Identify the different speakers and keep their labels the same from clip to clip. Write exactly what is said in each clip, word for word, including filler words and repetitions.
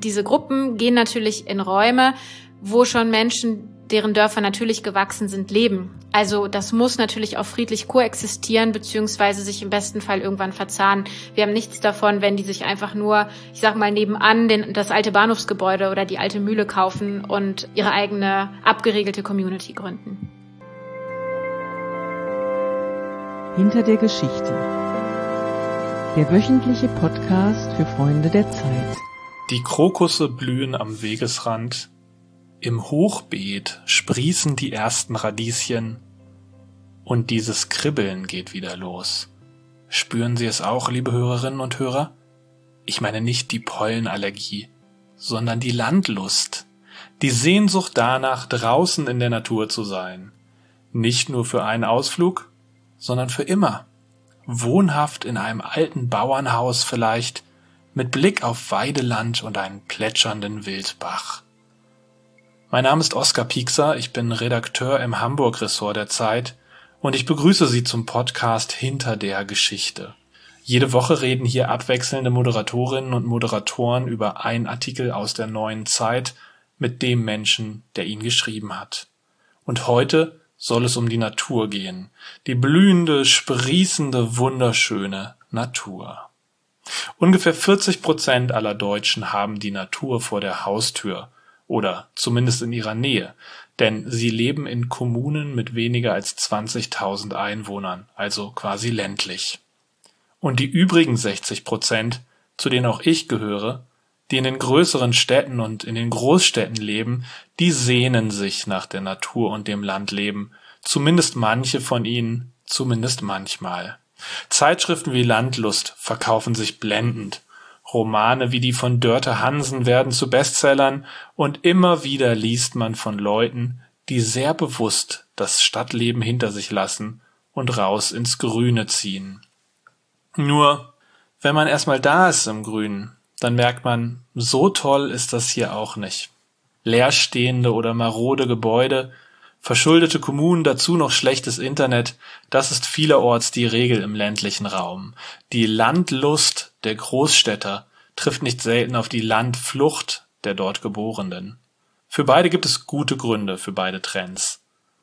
Speaker 1: diese Gruppen gehen natürlich in Räume, wo schon Menschen, deren Dörfer natürlich gewachsen sind, leben. Also das muss natürlich auch friedlich koexistieren, beziehungsweise sich im besten Fall irgendwann verzahnen. Wir haben nichts davon, wenn die sich einfach nur, ich sag mal, nebenan den, das alte Bahnhofsgebäude oder die alte Mühle kaufen und ihre eigene abgeregelte Community gründen.
Speaker 2: Hinter der Geschichte. Der wöchentliche Podcast für Freunde der Zeit.
Speaker 3: Die Krokusse blühen am Wegesrand. Im Hochbeet sprießen die ersten Radieschen. Und dieses Kribbeln geht wieder los. Spüren Sie es auch, liebe Hörerinnen und Hörer? Ich meine nicht die Pollenallergie, sondern die Landlust. Die Sehnsucht danach, draußen in der Natur zu sein. Nicht nur für einen Ausflug, sondern für immer. Wohnhaft in einem alten Bauernhaus vielleicht, mit Blick auf Weideland und einen plätschernden Wildbach. Mein Name ist Oskar Piekser, ich bin Redakteur im Hamburg-Ressort der Zeit und ich begrüße Sie zum Podcast Hinter der Geschichte. Jede Woche reden hier abwechselnde Moderatorinnen und Moderatoren über einen Artikel aus der Neuen Zeit mit dem Menschen, der ihn geschrieben hat. Und heute soll es um die Natur gehen, die blühende, sprießende, wunderschöne Natur. Ungefähr vierzig Prozent aller Deutschen haben die Natur vor der Haustür oder zumindest in ihrer Nähe, denn sie leben in Kommunen mit weniger als zwanzigtausend Einwohnern, also quasi ländlich. Und die übrigen sechzig Prozent, zu denen auch ich gehöre, die in den größeren Städten und in den Großstädten leben, die sehnen sich nach der Natur und dem Landleben, zumindest manche von ihnen, zumindest manchmal. Zeitschriften wie Landlust verkaufen sich blendend. Romane wie die von Dörte Hansen werden zu Bestsellern und immer wieder liest man von Leuten, die sehr bewusst das Stadtleben hinter sich lassen und raus ins Grüne ziehen. Nur, wenn man erstmal da ist im Grünen, dann merkt man, so toll ist das hier auch nicht. Leerstehende oder marode Gebäude, verschuldete Kommunen, dazu noch schlechtes Internet, das ist vielerorts die Regel im ländlichen Raum. Die Landlust der Großstädter trifft nicht selten auf die Landflucht der dort Geborenen. Für beide gibt es gute Gründe, für beide Trends.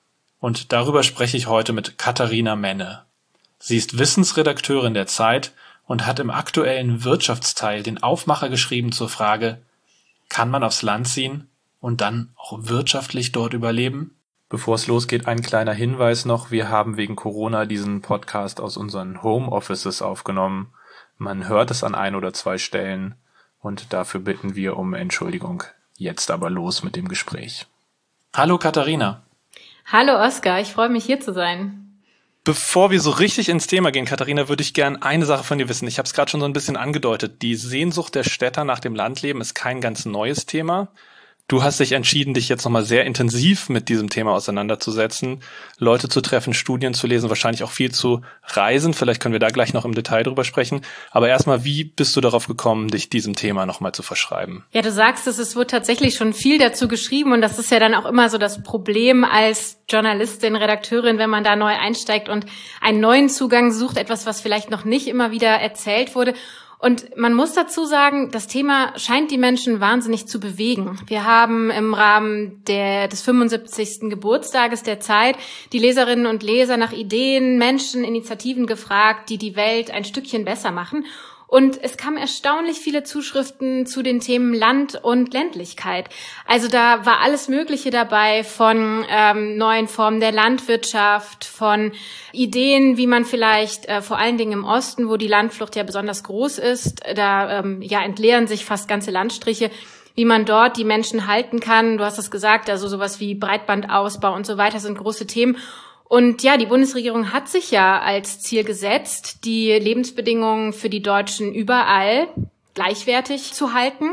Speaker 3: Und darüber spreche ich heute mit Katharina Menne. Sie ist Wissensredakteurin der Zeit und hat im aktuellen Wirtschaftsteil den Aufmacher geschrieben zur Frage, kann man aufs Land ziehen und dann auch wirtschaftlich dort überleben? Bevor es losgeht, ein kleiner Hinweis noch. Wir haben wegen Corona diesen Podcast aus unseren Homeoffices aufgenommen. Man hört es an ein oder zwei Stellen und dafür bitten wir um Entschuldigung. Jetzt aber los mit dem Gespräch. Hallo Katharina.
Speaker 1: Hallo Oskar, ich freue mich hier zu sein.
Speaker 3: Bevor wir so richtig ins Thema gehen, Katharina, würde ich gern eine Sache von dir wissen. Ich habe es gerade schon so ein bisschen angedeutet. Die Sehnsucht der Städter nach dem Landleben ist kein ganz neues Thema. Du hast dich entschieden, dich jetzt nochmal sehr intensiv mit diesem Thema auseinanderzusetzen, Leute zu treffen, Studien zu lesen, wahrscheinlich auch viel zu reisen. Vielleicht können wir da gleich noch im Detail drüber sprechen. Aber erstmal, wie bist du darauf gekommen, dich diesem Thema nochmal zu verschreiben?
Speaker 1: Ja, du sagst es, es wird tatsächlich schon viel dazu geschrieben und das ist ja dann auch immer so das Problem als Journalistin, Redakteurin, wenn man da neu einsteigt und einen neuen Zugang sucht, etwas, was vielleicht noch nicht immer wieder erzählt wurde. Und man muss dazu sagen, das Thema scheint die Menschen wahnsinnig zu bewegen. Wir haben im Rahmen der, des fünfundsiebzigsten Geburtstages der Zeit die Leserinnen und Leser nach Ideen, Menschen, Initiativen gefragt, die die Welt ein Stückchen besser machen. Und es kamen erstaunlich viele Zuschriften zu den Themen Land und Ländlichkeit. Also da war alles Mögliche dabei, von ähm, neuen Formen der Landwirtschaft, von Ideen, wie man vielleicht äh, vor allen Dingen im Osten, wo die Landflucht ja besonders groß ist, da ähm, ja entleeren sich fast ganze Landstriche, wie man dort die Menschen halten kann. Du hast es gesagt, also sowas wie Breitbandausbau und so weiter sind große Themen. Und ja, die Bundesregierung hat sich ja als Ziel gesetzt, die Lebensbedingungen für die Deutschen überall gleichwertig zu halten.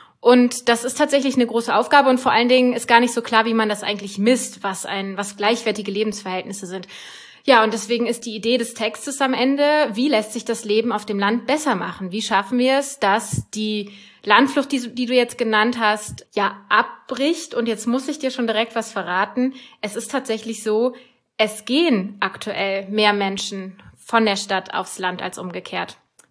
Speaker 1: Und das ist tatsächlich eine große Aufgabe und vor allen Dingen ist gar nicht so klar, wie man das eigentlich misst, was ein, was gleichwertige Lebensverhältnisse sind. Ja, und deswegen ist die Idee des Textes am Ende, wie lässt sich das Leben auf dem Land besser machen? Wie schaffen wir es, dass die Landflucht, die, die du jetzt genannt hast, ja, abbricht? Und jetzt muss ich dir schon direkt was verraten. Es ist tatsächlich so, es gehen aktuell mehr Menschen von der Stadt aufs Land als umgekehrt.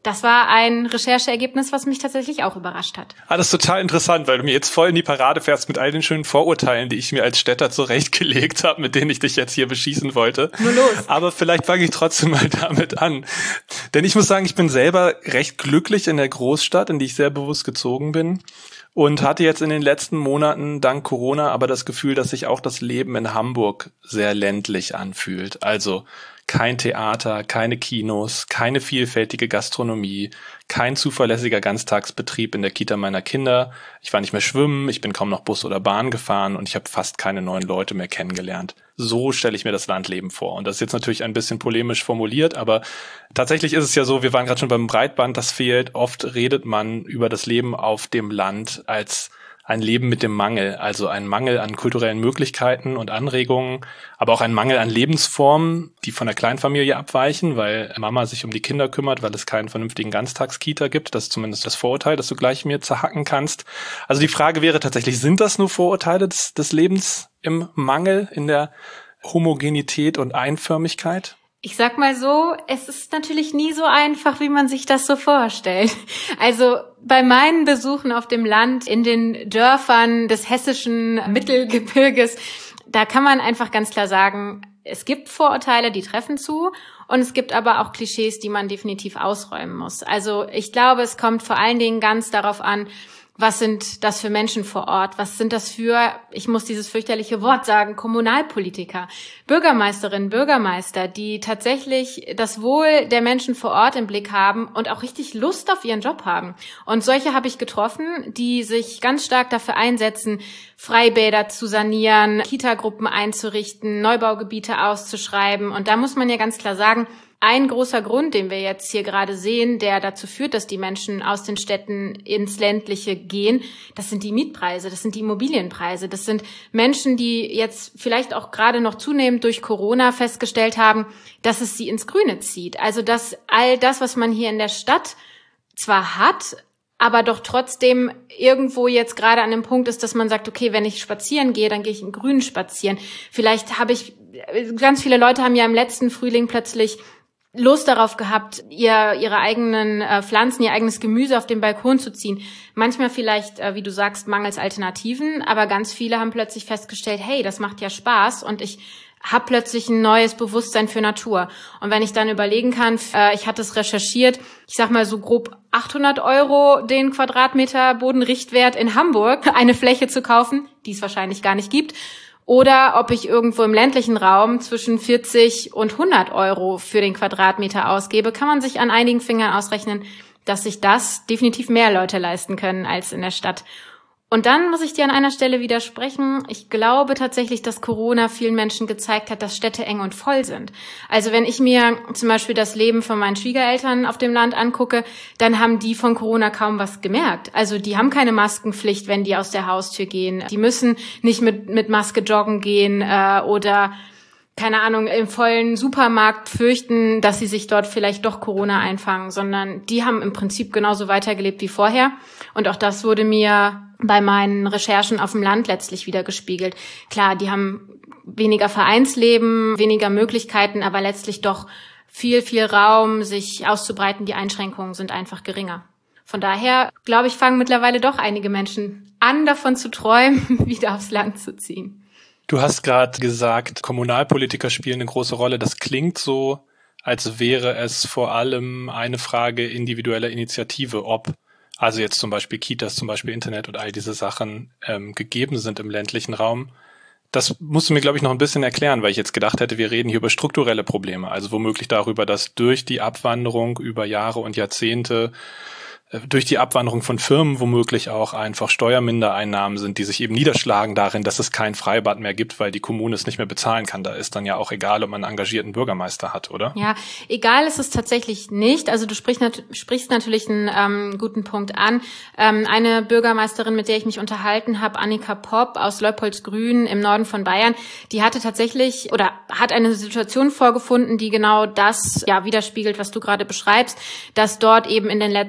Speaker 1: das war ein Rechercheergebnis, was mich tatsächlich auch überrascht hat.
Speaker 3: Ah, das ist total interessant, weil du mir jetzt voll in die Parade fährst mit all den schönen Vorurteilen, die ich mir als Städter zurechtgelegt habe, mit denen ich dich jetzt hier beschießen wollte.
Speaker 1: Nur los.
Speaker 3: Aber vielleicht fange ich trotzdem mal damit an. Denn ich muss sagen, ich bin selber recht glücklich in der Großstadt, in die ich sehr bewusst gezogen bin. Und hatte jetzt in den letzten Monaten dank Corona aber das Gefühl, dass sich auch das Leben in Hamburg sehr ländlich anfühlt. Also kein Theater, keine Kinos, keine vielfältige Gastronomie, kein zuverlässiger Ganztagsbetrieb in der Kita meiner Kinder. Ich war nicht mehr schwimmen, ich bin kaum noch Bus oder Bahn gefahren und ich habe fast keine neuen Leute mehr kennengelernt. So stelle ich mir das Landleben vor. Und das ist jetzt natürlich ein bisschen polemisch formuliert, aber tatsächlich ist es ja so, wir waren gerade schon beim Breitband, das fehlt. Oft redet man über das Leben auf dem Land als ein Leben mit dem Mangel, also ein Mangel an kulturellen Möglichkeiten und Anregungen, aber auch ein Mangel an Lebensformen, die von der Kleinfamilie abweichen, weil Mama sich um die Kinder kümmert, weil es keinen vernünftigen Ganztagskita gibt. Das ist zumindest das Vorurteil, das du gleich mir zerhacken kannst. Also die Frage wäre tatsächlich, sind das nur Vorurteile des, des Lebens im Mangel, in der Homogenität und Einförmigkeit?
Speaker 1: Ich sag mal so, es ist natürlich nie so einfach, wie man sich das so vorstellt. Also bei meinen Besuchen auf dem Land, in den Dörfern des hessischen Mittelgebirges, da kann man einfach ganz klar sagen, es gibt Vorurteile, die treffen zu, und es gibt aber auch Klischees, die man definitiv ausräumen muss. Also ich glaube, es kommt vor allen Dingen ganz darauf an, was sind das für Menschen vor Ort? Was sind das für, ich muss dieses fürchterliche Wort sagen, Kommunalpolitiker, Bürgermeisterinnen, Bürgermeister, die tatsächlich das Wohl der Menschen vor Ort im Blick haben und auch richtig Lust auf ihren Job haben. Und solche habe ich getroffen, die sich ganz stark dafür einsetzen, Freibäder zu sanieren, Kitagruppen einzurichten, Neubaugebiete auszuschreiben. Und da muss man ja ganz klar sagen, ein großer Grund, den wir jetzt hier gerade sehen, der dazu führt, dass die Menschen aus den Städten ins Ländliche gehen, das sind die Mietpreise, das sind die Immobilienpreise. Das sind Menschen, die jetzt vielleicht auch gerade noch zunehmend durch Corona festgestellt haben, dass es sie ins Grüne zieht. Also dass all das, was man hier in der Stadt zwar hat, aber doch trotzdem irgendwo jetzt gerade an dem Punkt ist, dass man sagt, okay, wenn ich spazieren gehe, dann gehe ich im Grünen spazieren. Vielleicht habe ich, ganz viele Leute haben ja im letzten Frühling plötzlich Lust darauf gehabt, ihr ihre eigenen äh, Pflanzen, ihr eigenes Gemüse auf den Balkon zu ziehen. Manchmal vielleicht, äh, wie du sagst, mangels Alternativen, aber ganz viele haben plötzlich festgestellt, hey, das macht ja Spaß und ich habe plötzlich ein neues Bewusstsein für Natur. Und wenn ich dann überlegen kann, äh, ich hatte es recherchiert, ich sag mal so grob achthundert Euro den Quadratmeter Bodenrichtwert in Hamburg, eine Fläche zu kaufen, die es wahrscheinlich gar nicht gibt, oder ob ich irgendwo im ländlichen Raum zwischen vierzig und hundert Euro für den Quadratmeter ausgebe, kann man sich an einigen Fingern ausrechnen, dass sich das definitiv mehr Leute leisten können als in der Stadt. Und dann muss ich dir an einer Stelle widersprechen. Ich glaube tatsächlich, dass Corona vielen Menschen gezeigt hat, dass Städte eng und voll sind. Also wenn ich mir zum Beispiel das Leben von meinen Schwiegereltern auf dem Land angucke, dann haben die von Corona kaum was gemerkt. Also die haben keine Maskenpflicht, wenn die aus der Haustür gehen. Die müssen nicht mit mit Maske joggen gehen äh, oder keine Ahnung, im vollen Supermarkt fürchten, dass sie sich dort vielleicht doch Corona einfangen, sondern die haben im Prinzip genauso weitergelebt wie vorher. Und auch das wurde mir bei meinen Recherchen auf dem Land letztlich wieder gespiegelt. Klar, die haben weniger Vereinsleben, weniger Möglichkeiten, aber letztlich doch viel, viel Raum, sich auszubreiten. Die Einschränkungen sind einfach geringer. Von daher, glaube ich, fangen mittlerweile doch einige Menschen an, davon zu träumen, wieder aufs Land zu ziehen.
Speaker 3: Du hast gerade gesagt, Kommunalpolitiker spielen eine große Rolle. Das klingt so, als wäre es vor allem eine Frage individueller Initiative, ob also jetzt zum Beispiel Kitas, zum Beispiel Internet und all diese Sachen ähm, gegeben sind im ländlichen Raum. Das musst du mir, glaube ich, noch ein bisschen erklären, weil ich jetzt gedacht hätte, wir reden hier über strukturelle Probleme, also womöglich darüber, dass durch die Abwanderung über Jahre und Jahrzehnte durch die Abwanderung von Firmen womöglich auch einfach Steuermindereinnahmen sind, die sich eben niederschlagen darin, dass es kein Freibad mehr gibt, weil die Kommune es nicht mehr bezahlen kann. Da ist dann ja auch egal, ob man einen engagierten Bürgermeister hat, oder?
Speaker 1: Ja, egal ist es tatsächlich nicht. Also du sprichst, nat- sprichst natürlich einen ähm, guten Punkt an. Ähm, eine Bürgermeisterin, mit der ich mich unterhalten habe, Annika Popp aus Leupoldsgrün im Norden von Bayern, die hatte tatsächlich oder hat eine Situation vorgefunden, die genau das ja widerspiegelt, was du gerade beschreibst, dass dort eben in den letzten Jahren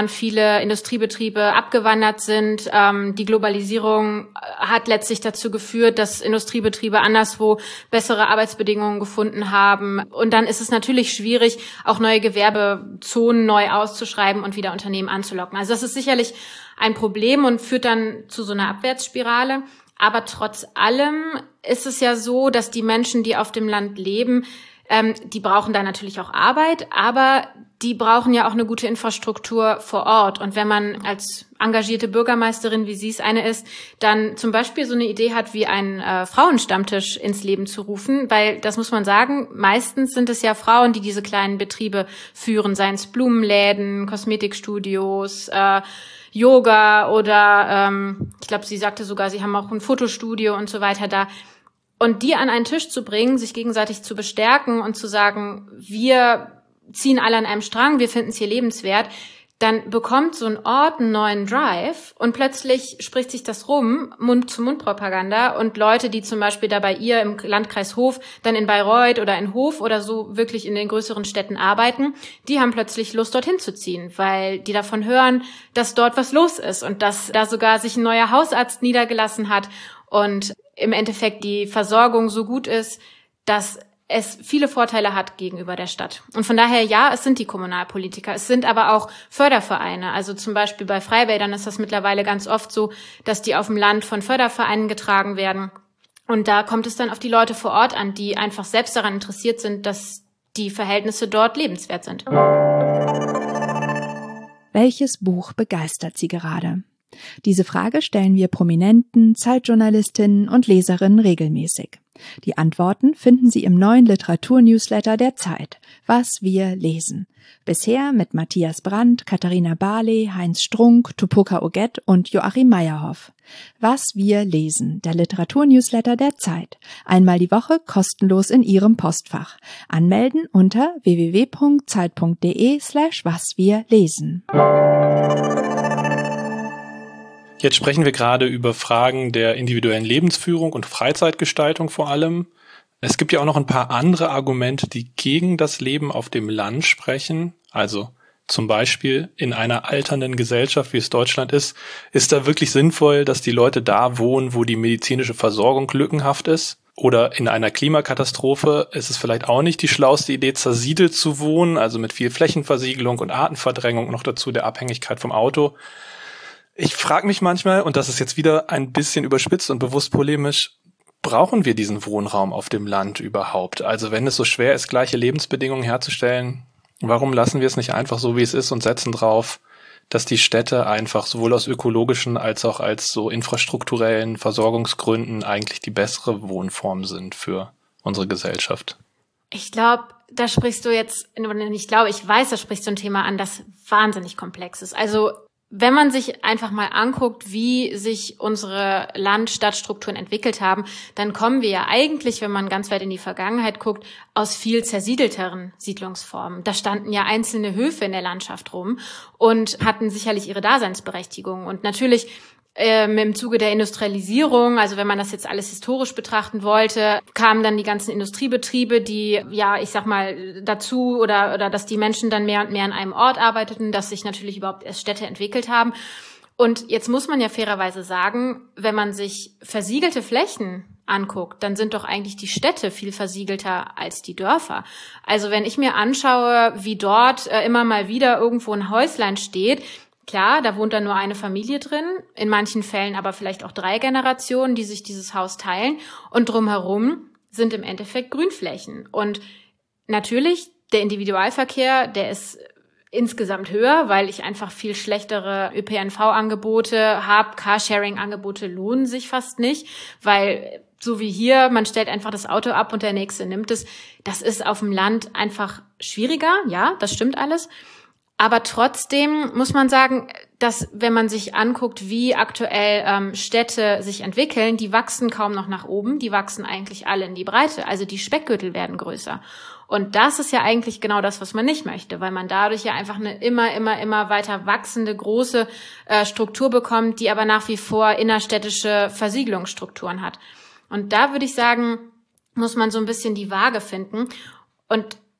Speaker 1: Jahren viele Industriebetriebe abgewandert sind. Ähm, die Globalisierung hat letztlich dazu geführt, dass Industriebetriebe anderswo bessere Arbeitsbedingungen gefunden haben. Und dann ist es natürlich schwierig, auch neue Gewerbezonen neu auszuschreiben und wieder Unternehmen anzulocken. Also das ist sicherlich ein Problem und führt dann zu so einer Abwärtsspirale. Aber trotz allem ist es ja so, dass die Menschen, die auf dem Land leben, ähm, die brauchen da natürlich auch Arbeit, aber die brauchen ja auch eine gute Infrastruktur vor Ort. Und wenn man als engagierte Bürgermeisterin, wie sie es eine ist, dann zum Beispiel so eine Idee hat, wie einen äh, Frauenstammtisch ins Leben zu rufen, weil das muss man sagen, meistens sind es ja Frauen, die diese kleinen Betriebe führen, seien es Blumenläden, Kosmetikstudios, äh, Yoga oder ähm, ich glaube, sie sagte sogar, sie haben auch ein Fotostudio und so weiter da. Und die an einen Tisch zu bringen, sich gegenseitig zu bestärken und zu sagen, wir ziehen alle an einem Strang, wir finden es hier lebenswert, dann bekommt so ein Ort einen neuen Drive und plötzlich spricht sich das rum, Mund-zu-Mund-Propaganda, und Leute, die zum Beispiel da bei ihr im Landkreis Hof dann in Bayreuth oder in Hof oder so wirklich in den größeren Städten arbeiten, die haben plötzlich Lust, dorthin zu ziehen, weil die davon hören, dass dort was los ist und dass da sogar sich ein neuer Hausarzt niedergelassen hat und im Endeffekt die Versorgung so gut ist, dass es viele Vorteile hat gegenüber der Stadt. Und von daher, ja, es sind die Kommunalpolitiker. Es sind aber auch Fördervereine. Also zum Beispiel bei Freibädern ist das mittlerweile ganz oft so, dass die auf dem Land von Fördervereinen getragen werden. Und da kommt es dann auf die Leute vor Ort an, die einfach selbst daran interessiert sind, dass die Verhältnisse dort lebenswert sind.
Speaker 4: Welches Buch begeistert Sie gerade? Diese Frage stellen wir Prominenten, Zeitjournalistinnen und Leserinnen regelmäßig. Die Antworten finden Sie im neuen Literatur-Newsletter der Zeit, Was wir lesen. Bisher mit Matthias Brandt, Katharina Barley, Heinz Strunk, Tupoka Oget und Joachim Meyerhoff. Was wir lesen, der Literatur-Newsletter der Zeit. Einmal die Woche kostenlos in Ihrem Postfach. Anmelden unter w w w punkt zeit punkt d e slash was wir lesen.
Speaker 3: Jetzt sprechen wir gerade über Fragen der individuellen Lebensführung und Freizeitgestaltung vor allem. Es gibt ja auch noch ein paar andere Argumente, die gegen das Leben auf dem Land sprechen. Also zum Beispiel in einer alternden Gesellschaft, wie es Deutschland ist, ist da wirklich sinnvoll, dass die Leute da wohnen, wo die medizinische Versorgung lückenhaft ist? Oder in einer Klimakatastrophe ist es vielleicht auch nicht die schlauste Idee, zersiedelt zu wohnen, also mit viel Flächenversiegelung und Artenverdrängung, noch dazu der Abhängigkeit vom Auto. Ich frage mich manchmal, und das ist jetzt wieder ein bisschen überspitzt und bewusst polemisch, brauchen wir diesen Wohnraum auf dem Land überhaupt? Also wenn es so schwer ist, gleiche Lebensbedingungen herzustellen, warum lassen wir es nicht einfach so, wie es ist und setzen drauf, dass die Städte einfach sowohl aus ökologischen als auch als so infrastrukturellen Versorgungsgründen eigentlich die bessere Wohnform sind für unsere Gesellschaft?
Speaker 1: Ich glaube, da sprichst du jetzt, ich glaube, ich weiß, da sprichst du ein Thema an, das wahnsinnig komplex ist. Also wenn man sich einfach mal anguckt, wie sich unsere Land-Stadt-Strukturen entwickelt haben, dann kommen wir ja eigentlich, wenn man ganz weit in die Vergangenheit guckt, aus viel zersiedelteren Siedlungsformen. Da standen ja einzelne Höfe in der Landschaft rum und hatten sicherlich ihre Daseinsberechtigung. Und natürlich Ähm, im Zuge der Industrialisierung, also wenn man das jetzt alles historisch betrachten wollte, kamen dann die ganzen Industriebetriebe, die, ja, ich sag mal, dazu oder, oder dass die Menschen dann mehr und mehr an einem Ort arbeiteten, dass sich natürlich überhaupt erst Städte entwickelt haben. Und jetzt muss man ja fairerweise sagen, wenn man sich versiegelte Flächen anguckt, dann sind doch eigentlich die Städte viel versiegelter als die Dörfer. Also wenn ich mir anschaue, wie dort äh, immer mal wieder irgendwo ein Häuslein steht, klar, da wohnt dann nur eine Familie drin, in manchen Fällen aber vielleicht auch drei Generationen, die sich dieses Haus teilen. Und drumherum sind im Endeffekt Grünflächen. Und natürlich, der Individualverkehr, der ist insgesamt höher, weil ich einfach viel schlechtere Ö P N V-Angebote habe. Carsharing-Angebote lohnen sich fast nicht, weil so wie hier, man stellt einfach das Auto ab und der Nächste nimmt es. Das ist auf dem Land einfach schwieriger. Ja, das stimmt alles. Aber trotzdem muss man sagen, dass wenn man sich anguckt, wie aktuell ähm, Städte sich entwickeln, die wachsen kaum noch nach oben, die wachsen eigentlich alle in die Breite. Also die Speckgürtel werden größer. Und das ist ja eigentlich genau das, was man nicht möchte, weil man dadurch ja einfach eine immer, immer, immer weiter wachsende große äh, Struktur bekommt, die aber nach wie vor innerstädtische Versiegelungsstrukturen hat. Und da würde ich sagen, muss man so ein bisschen die Waage finden. Und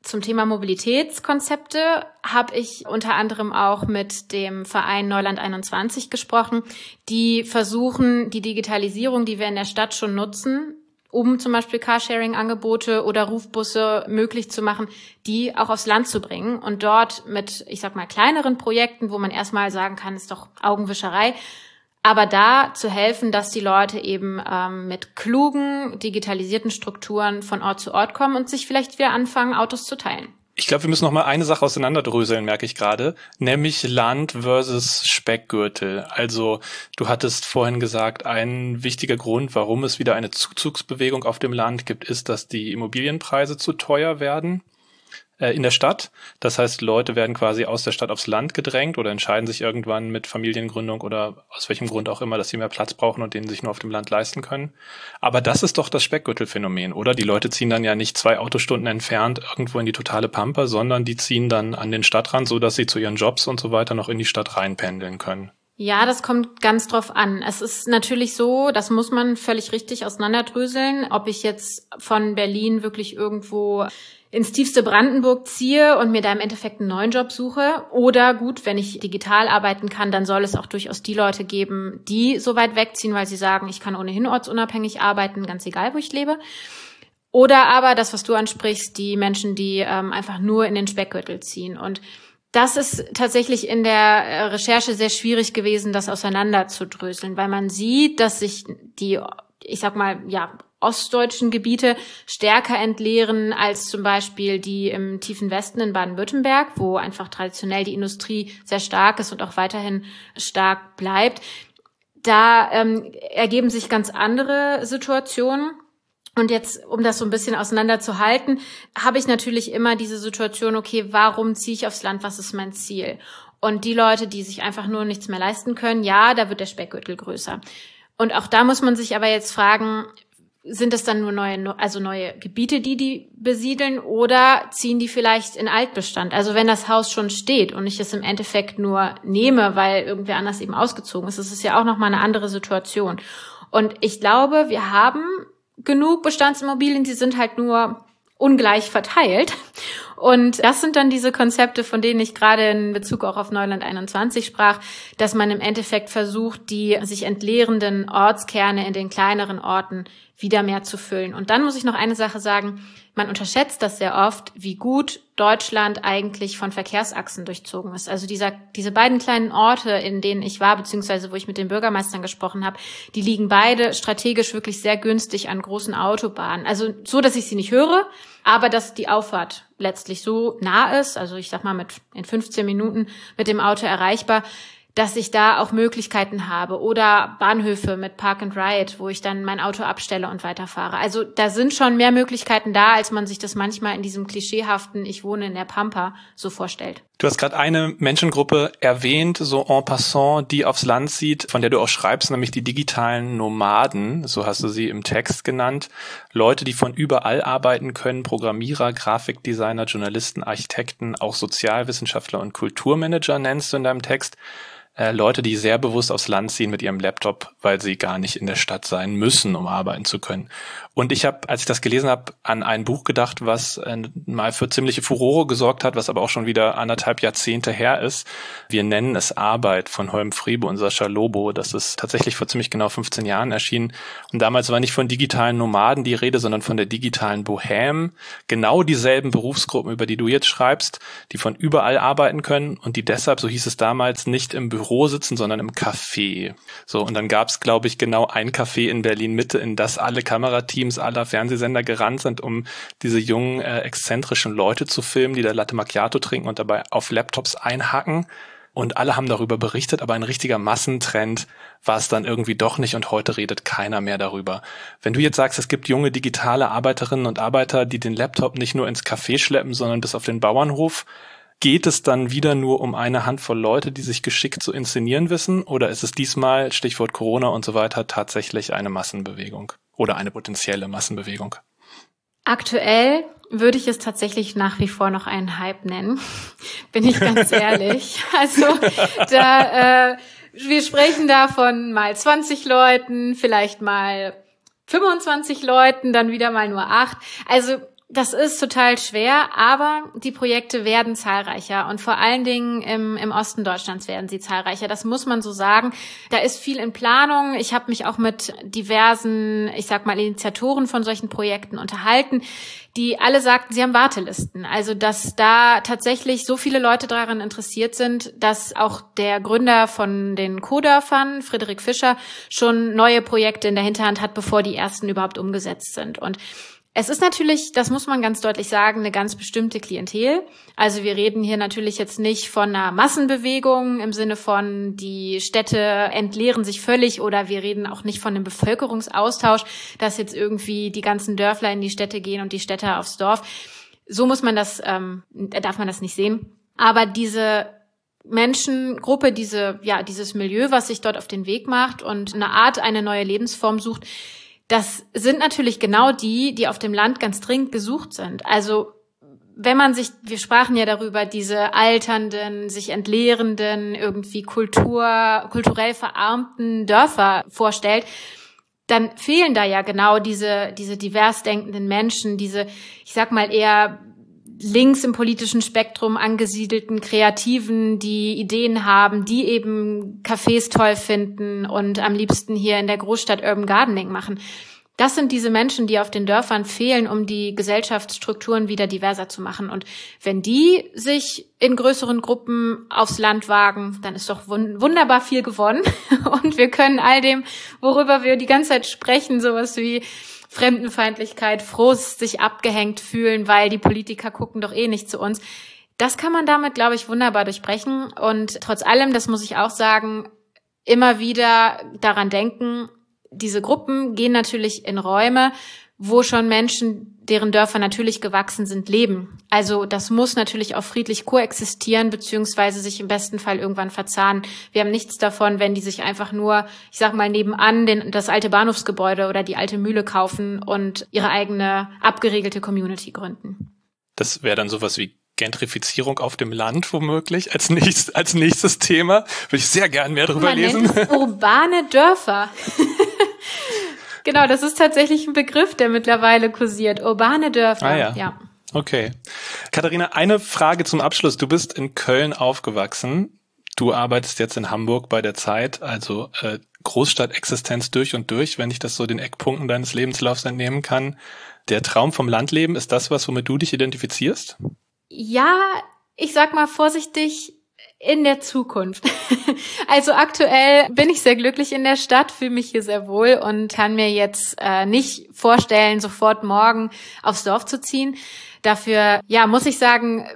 Speaker 1: Zum Thema Mobilitätskonzepte habe ich unter anderem auch mit dem Verein Neuland einundzwanzig gesprochen, die versuchen, die Digitalisierung, die wir in der Stadt schon nutzen, um zum Beispiel Carsharing-Angebote oder Rufbusse möglich zu machen, die auch aufs Land zu bringen und dort mit, ich sag mal, kleineren Projekten, wo man erstmal sagen kann, ist doch Augenwischerei, aber da zu helfen, dass die Leute eben ähm, mit klugen, digitalisierten Strukturen von Ort zu Ort kommen und sich vielleicht wieder anfangen, Autos zu teilen.
Speaker 3: Ich glaube, wir müssen noch mal eine Sache auseinanderdröseln, merke ich gerade, nämlich Land versus Speckgürtel. Also du hattest vorhin gesagt, ein wichtiger Grund, warum es wieder eine Zuzugsbewegung auf dem Land gibt, ist, dass die Immobilienpreise zu teuer werden äh, in der Stadt. Das heißt, Leute werden quasi aus der Stadt aufs Land gedrängt oder entscheiden sich irgendwann mit Familiengründung oder aus welchem Grund auch immer, dass sie mehr Platz brauchen und den sich nur auf dem Land leisten können. Aber das ist doch das Speckgürtelphänomen, oder? Die Leute ziehen dann ja nicht zwei Autostunden entfernt irgendwo in die totale Pampa, sondern die ziehen dann an den Stadtrand, so dass sie zu ihren Jobs und so weiter noch in die Stadt reinpendeln können.
Speaker 1: Ja, das kommt ganz drauf an. Es ist natürlich so, das muss man völlig richtig auseinanderdröseln, ob ich jetzt von Berlin wirklich irgendwo ins tiefste Brandenburg ziehe und mir da im Endeffekt einen neuen Job suche. Oder gut, wenn ich digital arbeiten kann, dann soll es auch durchaus die Leute geben, die so weit wegziehen, weil sie sagen, ich kann ohnehin ortsunabhängig arbeiten, ganz egal, wo ich lebe. Oder aber das, was du ansprichst, die Menschen, die ähm, einfach nur in den Speckgürtel ziehen. Und das ist tatsächlich in der Recherche sehr schwierig gewesen, das auseinanderzudröseln, weil man sieht, dass sich die, ich sag mal, ja, ostdeutschen Gebiete stärker entleeren als zum Beispiel die im tiefen Westen in Baden-Württemberg, wo einfach traditionell die Industrie sehr stark ist und auch weiterhin stark bleibt. Da ähm, ergeben sich ganz andere Situationen. Und jetzt, um das so ein bisschen auseinanderzuhalten, habe ich natürlich immer diese Situation, okay, warum ziehe ich aufs Land, was ist mein Ziel? Und die Leute, die sich einfach nur nichts mehr leisten können, ja, da wird der Speckgürtel größer. Und auch da muss man sich aber jetzt fragen, sind es dann nur neue, also neue Gebiete, die die besiedeln, oder ziehen die vielleicht in Altbestand? Also wenn das Haus schon steht und ich es im Endeffekt nur nehme, weil irgendwer anders eben ausgezogen ist, das ist ja auch nochmal eine andere Situation. Und ich glaube, wir haben genug Bestandsimmobilien, die sind halt nur ungleich verteilt. Und das sind dann diese Konzepte, von denen ich gerade in Bezug auch auf Neuland einundzwanzig sprach, dass man im Endeffekt versucht, die sich entleerenden Ortskerne in den kleineren Orten wieder mehr zu füllen. Und dann muss ich noch eine Sache sagen, man unterschätzt das sehr oft, wie gut Deutschland eigentlich von Verkehrsachsen durchzogen ist. Also dieser, diese beiden kleinen Orte, in denen ich war, beziehungsweise wo ich mit den Bürgermeistern gesprochen habe, die liegen beide strategisch wirklich sehr günstig an großen Autobahnen. Also so, dass ich sie nicht höre, aber dass die Auffahrt letztlich so nah ist, also ich sag mal mit in fünfzehn Minuten mit dem Auto erreichbar, dass ich da auch Möglichkeiten habe, oder Bahnhöfe mit Park and Ride, wo ich dann mein Auto abstelle und weiterfahre. Also da sind schon mehr Möglichkeiten da, als man sich das manchmal in diesem klischeehaften "Ich wohne in der Pampa" so vorstellt.
Speaker 3: Du hast gerade eine Menschengruppe erwähnt, so en passant, die aufs Land zieht, von der du auch schreibst, nämlich die digitalen Nomaden, so hast du sie im Text genannt. Leute, die von überall arbeiten können, Programmierer, Grafikdesigner, Journalisten, Architekten, auch Sozialwissenschaftler und Kulturmanager nennst du in deinem Text. Äh, Leute, die sehr bewusst aufs Land ziehen mit ihrem Laptop, weil sie gar nicht in der Stadt sein müssen, um arbeiten zu können. Und ich habe, als ich das gelesen habe, an ein Buch gedacht, was äh, mal für ziemliche Furore gesorgt hat, was aber auch schon wieder anderthalb Jahrzehnte her ist. Wir nennen es Arbeit von Holm Friebe und Sascha Lobo. Das ist tatsächlich vor ziemlich genau fünfzehn Jahren erschienen. Und damals war nicht von digitalen Nomaden die Rede, sondern von der digitalen Bohème. Genau dieselben Berufsgruppen, über die du jetzt schreibst, die von überall arbeiten können und die deshalb, so hieß es damals, nicht im Büro sitzen, sondern im Café. So, und dann gab es, glaube ich, genau ein Café in Berlin-Mitte, in das alle Kamerateams aller Fernsehsender gerannt sind, um diese jungen, äh, exzentrischen Leute zu filmen, die da Latte Macchiato trinken und dabei auf Laptops einhacken. Und alle haben darüber berichtet, aber ein richtiger Massentrend war es dann irgendwie doch nicht, und heute redet keiner mehr darüber. Wenn du jetzt sagst, es gibt junge digitale Arbeiterinnen und Arbeiter, die den Laptop nicht nur ins Café schleppen, sondern bis auf den Bauernhof, geht es dann wieder nur um eine Handvoll Leute, die sich geschickt zu inszenieren wissen? Oder ist es diesmal, Stichwort Corona und so weiter, tatsächlich eine Massenbewegung oder eine potenzielle Massenbewegung?
Speaker 1: Aktuell würde ich es tatsächlich nach wie vor noch einen Hype nennen, bin ich ganz ehrlich. Also da äh, wir sprechen da von mal zwanzig Leuten, vielleicht mal fünfundzwanzig Leuten, dann wieder mal nur acht. Also Das ist total schwer, aber die Projekte werden zahlreicher und vor allen Dingen im, im Osten Deutschlands werden sie zahlreicher. Das muss man so sagen. Da ist viel in Planung. Ich habe mich auch mit diversen, ich sag mal, Initiatoren von solchen Projekten unterhalten, die alle sagten, sie haben Wartelisten. Also, dass da tatsächlich so viele Leute daran interessiert sind, dass auch der Gründer von den Co-Dörfern, Friedrich Fischer, schon neue Projekte in der Hinterhand hat, bevor die ersten überhaupt umgesetzt sind. Und es ist natürlich, das muss man ganz deutlich sagen, eine ganz bestimmte Klientel. Also wir reden hier natürlich jetzt nicht von einer Massenbewegung im Sinne von, die Städte entleeren sich völlig, oder wir reden auch nicht von einem Bevölkerungsaustausch, dass jetzt irgendwie die ganzen Dörfler in die Städte gehen und die Städter aufs Dorf. So muss man das, ähm, darf man das nicht sehen. Aber diese Menschengruppe, diese, ja, dieses Milieu, was sich dort auf den Weg macht und eine Art, eine neue Lebensform sucht, das sind natürlich genau die, die auf dem Land ganz dringend gesucht sind. Also wenn man sich, wir sprachen ja darüber, diese alternden, sich entleerenden, irgendwie Kultur, kulturell verarmten Dörfer vorstellt, dann fehlen da ja genau diese, diese divers denkenden Menschen, diese, ich sag mal eher links im politischen Spektrum angesiedelten Kreativen, die Ideen haben, die eben Cafés toll finden und am liebsten hier in der Großstadt Urban Gardening machen. Das sind diese Menschen, die auf den Dörfern fehlen, um die Gesellschaftsstrukturen wieder diverser zu machen. Und wenn die sich in größeren Gruppen aufs Land wagen, dann ist doch wunderbar viel gewonnen. Und wir können all dem, worüber wir die ganze Zeit sprechen, sowas wie Fremdenfeindlichkeit, Frust, sich abgehängt fühlen, weil die Politiker gucken doch eh nicht zu uns. Das kann man damit, glaube ich, wunderbar durchbrechen. Und trotz allem, das muss ich auch sagen, immer wieder daran denken, diese Gruppen gehen natürlich in Räume, wo schon Menschen, deren Dörfer natürlich gewachsen sind, leben. Also das muss natürlich auch friedlich koexistieren, beziehungsweise sich im besten Fall irgendwann verzahnen. Wir haben nichts davon, wenn die sich einfach nur, ich sag mal, nebenan den, das alte Bahnhofsgebäude oder die alte Mühle kaufen und ihre eigene abgeregelte Community gründen.
Speaker 3: Das wäre dann sowas wie Gentrifizierung auf dem Land womöglich als nächstes, als nächstes Thema. Würde ich sehr gern mehr drüber
Speaker 1: Man
Speaker 3: lesen.
Speaker 1: Nennt es urbane Dörfer. Genau, das ist tatsächlich ein Begriff, der mittlerweile kursiert. Urbane Dörfer,
Speaker 3: ah, ja.
Speaker 1: ja.
Speaker 3: Okay. Katharina, eine Frage zum Abschluss. Du bist in Köln aufgewachsen. Du arbeitest jetzt in Hamburg bei der Zeit, also äh, Großstadtexistenz durch und durch, wenn ich das so den Eckpunkten deines Lebenslaufs entnehmen kann. Der Traum vom Landleben, ist das was, womit du dich identifizierst?
Speaker 1: Ja, ich sag mal vorsichtig, in der Zukunft. Also aktuell bin ich sehr glücklich in der Stadt, fühle mich hier sehr wohl und kann mir jetzt äh, nicht vorstellen, sofort morgen aufs Dorf zu ziehen. Dafür, ja, muss ich sagen,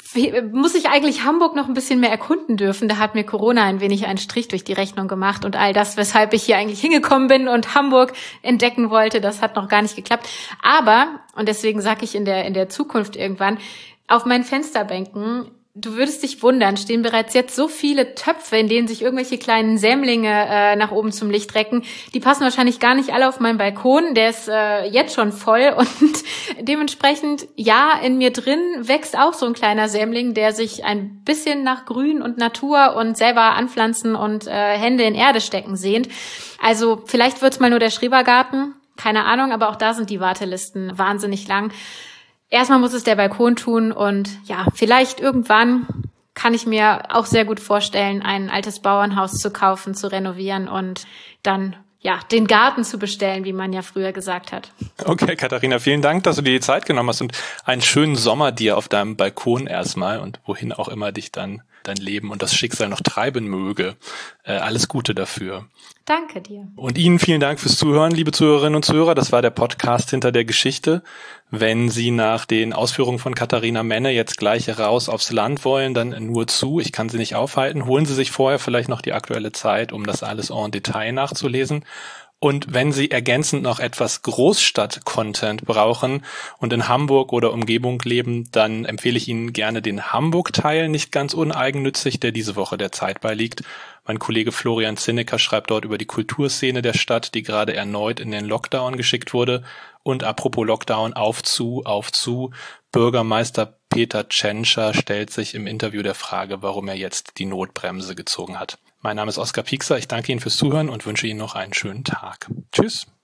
Speaker 1: muss ich eigentlich Hamburg noch ein bisschen mehr erkunden dürfen. Da hat mir Corona ein wenig einen Strich durch die Rechnung gemacht und all das, weshalb ich hier eigentlich hingekommen bin und Hamburg entdecken wollte, das hat noch gar nicht geklappt. Aber, und deswegen sage ich in der, in der Zukunft irgendwann, auf meinen Fensterbänken, du würdest dich wundern, stehen bereits jetzt so viele Töpfe, in denen sich irgendwelche kleinen Sämlinge äh, nach oben zum Licht recken. Die passen wahrscheinlich gar nicht alle auf meinen Balkon. Der ist äh, jetzt schon voll und dementsprechend, ja, in mir drin wächst auch so ein kleiner Sämling, der sich ein bisschen nach Grün und Natur und selber anpflanzen und äh, Hände in Erde stecken sehnt. Also vielleicht wird's mal nur der Schrebergarten, keine Ahnung, aber auch da sind die Wartelisten wahnsinnig lang. Erstmal muss es der Balkon tun und ja, vielleicht irgendwann kann ich mir auch sehr gut vorstellen, ein altes Bauernhaus zu kaufen, zu renovieren und dann ja den Garten zu bestellen, wie man ja früher gesagt hat.
Speaker 3: Okay, Katharina, vielen Dank, dass du dir die Zeit genommen hast und einen schönen Sommer dir auf deinem Balkon erstmal und wohin auch immer dich dann dein Leben und das Schicksal noch treiben möge. Äh, alles Gute dafür.
Speaker 1: Danke dir.
Speaker 3: Und Ihnen vielen Dank fürs Zuhören, liebe Zuhörerinnen und Zuhörer. Das war der Podcast Hinter der Geschichte. Wenn Sie nach den Ausführungen von Katharina Menne jetzt gleich raus aufs Land wollen, dann nur zu. Ich kann Sie nicht aufhalten. Holen Sie sich vorher vielleicht noch die aktuelle Zeit, um das alles en Detail nachzulesen. Und wenn Sie ergänzend noch etwas Großstadt-Content brauchen und in Hamburg oder Umgebung leben, dann empfehle ich Ihnen gerne den Hamburg-Teil, nicht ganz uneigennützig, der diese Woche der Zeit beiliegt. Mein Kollege Florian Zinnecker schreibt dort über die Kulturszene der Stadt, die gerade erneut in den Lockdown geschickt wurde. Und apropos Lockdown, auf zu, auf zu. Bürgermeister Peter Tschentscher stellt sich im Interview der Frage, warum er jetzt die Notbremse gezogen hat. Mein Name ist Oskar Piekser, ich danke Ihnen fürs Zuhören und wünsche Ihnen noch einen schönen Tag. Tschüss.